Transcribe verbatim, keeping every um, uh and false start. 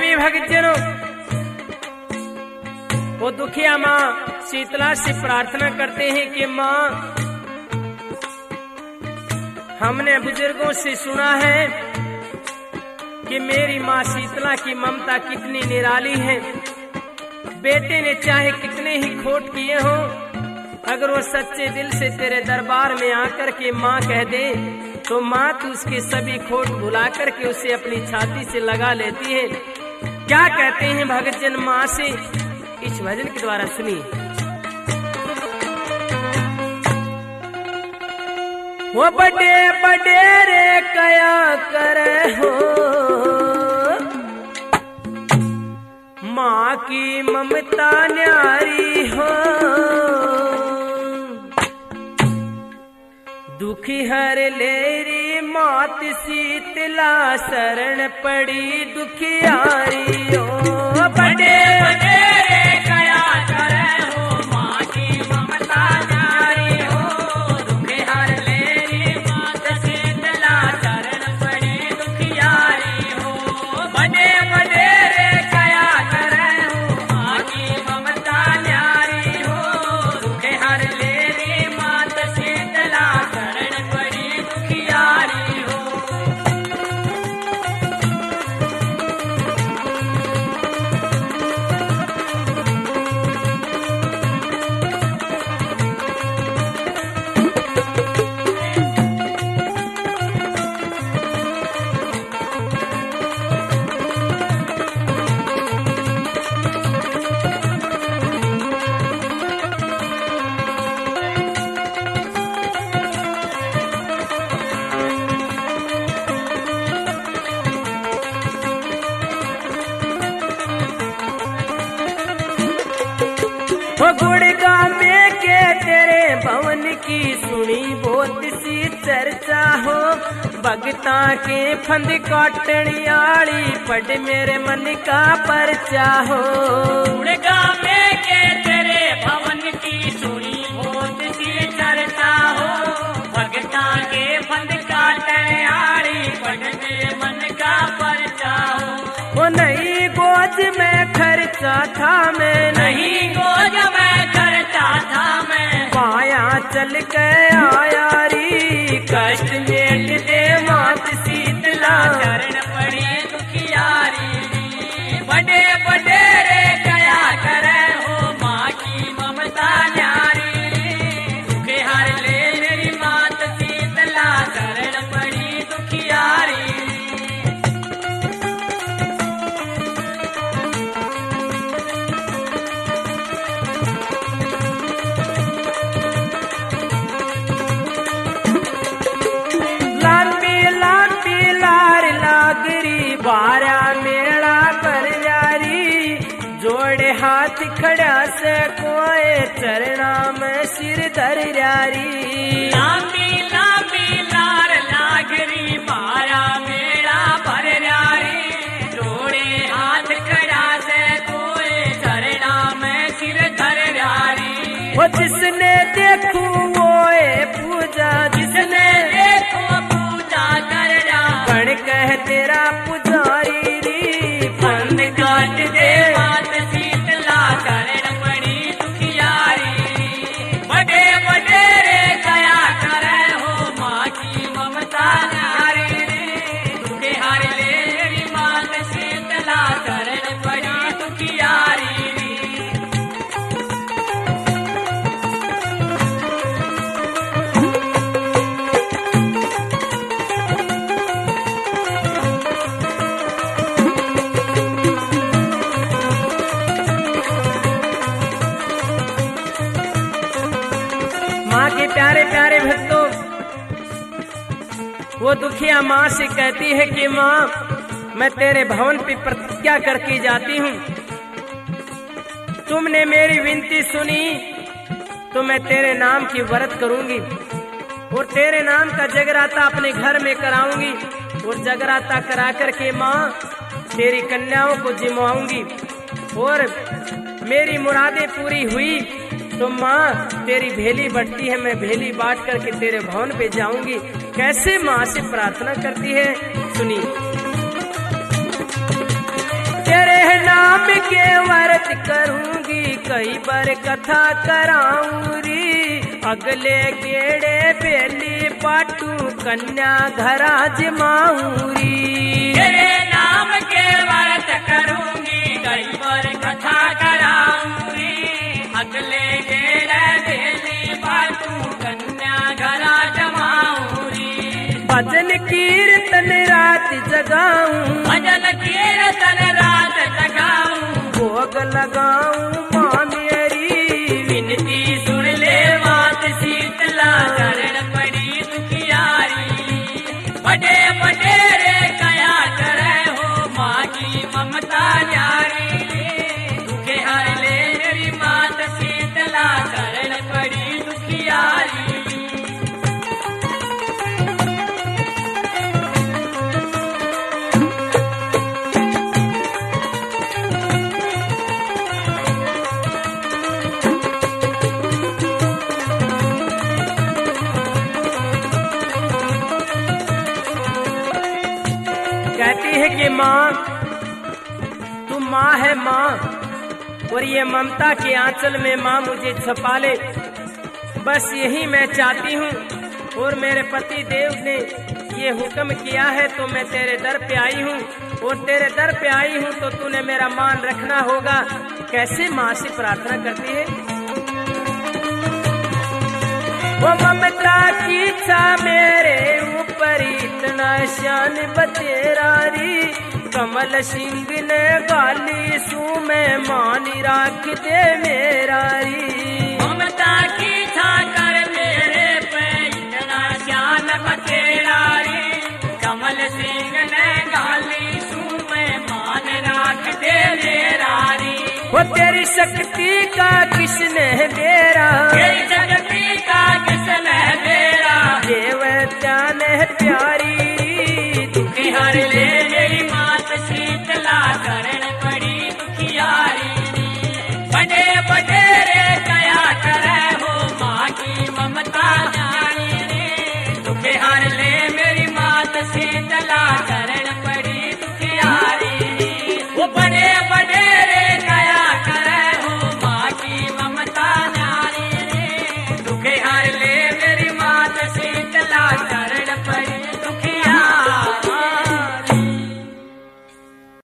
भी भक्तजनों, वो दुखिया माँ शीतला से प्रार्थना करते हैं कि माँ, हमने बुजुर्गों से सुना है कि मेरी माँ शीतला की ममता कितनी निराली है। बेटे ने चाहे कितने ही खोट किए हों, अगर वो सच्चे दिल से तेरे दरबार में आकर के माँ कह दे तो माँ तू उसके सभी खोट भुला करके उसे अपनी छाती से लगा लेती है। क्या कहते हैं भक्तजन माँ से, इस भजन के द्वारा सुनिए। वो बड़े बड़े रे कया करे हो, माँ की ममता न्यारी हो। दुखी हर लेरी मात शीतला शरण पड़ी दुखियारी हो। बड़े बड़े रे कया करे हो, माँ की ममता न्यारी हो। दुखी हर लेरी मात शीतला शरण पड़ी दुखियारी हो। बड़े बड़े रे कया करे हो, माँ की ममता न्यारी हो। दुखी हर लेरी मात शीतला शरण पड़ी दुखियारी हो। गुड़गांव में के तेरे भवन की सुनी बहुत सी चर्चा हो। भगता के फंद काटनियाली पढ़ मेरे मन का परचा हो। गुड़गांव में के तेरे भवन की सुनी बहुत सी चर्चा हो। भगता के फंद काटनियाली पढ़ मेरे मन का परचा हो। वो नहीं गोद में खर्चा था मैं, नहीं गोद में खर्चा था मैं। पाया चल के आया री, कष्ट मेट दे मात शीतला शरण पड़ी दुखियारी। बड़े बड़े रे कया करे हो, माँ की ममता न्यारी। दुखे हर ले मेरी मात शीतला शरण पड़ी दुखियारी। बारा मेला पर जारी, जोड़े हाथ खड़ा से कोई चरणा में सिर धर जारी। लांबी लांबी लार लागरी, बारा मेला पर जारी। जोड़े हाथ खड़ा से कोई चरणा में सिर धर जारी। वो जिसने देखू वो पूजा, जिसने देखो पूजा कर जा। बन कह तेरा पुजारी री, फंद काट दे मात शीतला शरण पड़ी दुखियारी। बड़े बड़े रे कया करे हो, माँ की ममता न्यारी। दुखे हर ले मात शीतला शरण पड़ी दुखियारी। प्यारे प्यारे भक्तों, वो दुखिया माँ से कहती है कि माँ, मैं तेरे भवन पे प्रतिज्ञा करके जाती हूँ। तुमने मेरी विनती सुनी तो मैं तेरे नाम की व्रत करूंगी और तेरे नाम का जगराता अपने घर में कराऊंगी। और जगराता करा करके माँ तेरी कन्याओं को जिमवाऊंगी। और मेरी मुरादें पूरी हुई तो माँ तेरी भेली बढ़ती है, मैं भेली बांट करके तेरे भवन पे जाऊंगी। कैसे माँ से प्रार्थना करती है सुनिए। के व्रत करूंगी कई बार कथा कराऊंगी अगले गेड़े बेली पाटू कन्या घरा जमाऊंगी तेरे नाम के व्रत करूंगी कई बार कथा कराऊंगी अगले गेड़े बेली पाटू कन्या घरा जमाऊंगी भजन कीर्तन रात जगाऊं भजन कीर्तन रात जगाऊं भोग लगाऊं माँ मेरी विनती सुन ले मात शीतला शरण पड़ी दुखियारी बड़े बटेरे कया करे हो माँ की ममता न्यारी दुखे हर ले मेरी मात शीतला शरण पड़ी दुखियारी कहती है कि माँ तू माँ है माँ और ये ममता के आंचल में माँ मुझे छुपा ले बस यही मैं चाहती हूँ और मेरे पति देव ने ये हुक्म किया है तो मैं तेरे दर पे आई हूँ और तेरे दर पे आई हूँ तो तूने मेरा मान रखना होगा। कैसे माँ से प्रार्थना करती है वो ममता की इच्छा मेरे ऊपर इतना शान बतेरारी कमल सिंह ने गाली सू में मानी राख दे मेरारी ममता की इच्छा कर मेरे पे इतना शान बतेरारी कमल सिंह ने गाली सू में मान राख दे मेरारी वो तेरी शक्ति का किसने बेरा तेरी शक्ति